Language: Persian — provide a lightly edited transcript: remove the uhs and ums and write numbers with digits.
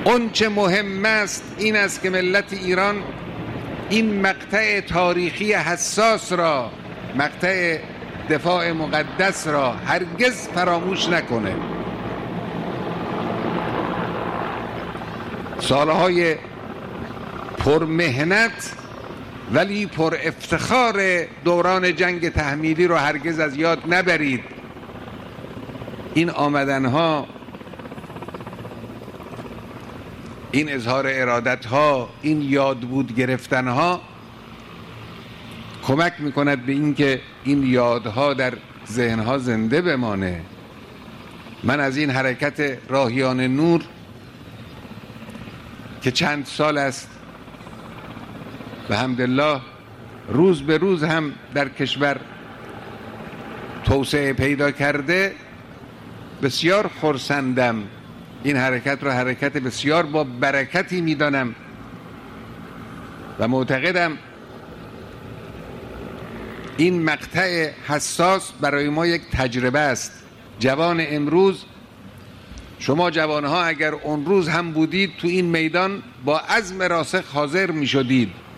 اون چه مهم است این است که ملت ایران این مقطع تاریخی حساس را، مقطع دفاع مقدس را هرگز فراموش نکنه. سالهای پرمهنت ولی پر افتخار دوران جنگ تحمیلی رو هرگز از یاد نبرید. این آمدنها، این اظهار ارادتها، این یاد بود گرفتنها کمک میکند به این که این یادها در ذهنها زنده بمانه. من از این حرکت راهیان نور که چند سال است به حمدالله روز به روز هم در کشور توسعه پیدا کرده بسیار خرسندم. این حرکت را حرکت بسیار با برکتی میدانم و معتقدم این مقطع حساس برای ما یک تجربه است. جوان امروز، شما جوانها اگر اون روز هم بودید تو این میدان با عزم راسخ حاضر می شدید.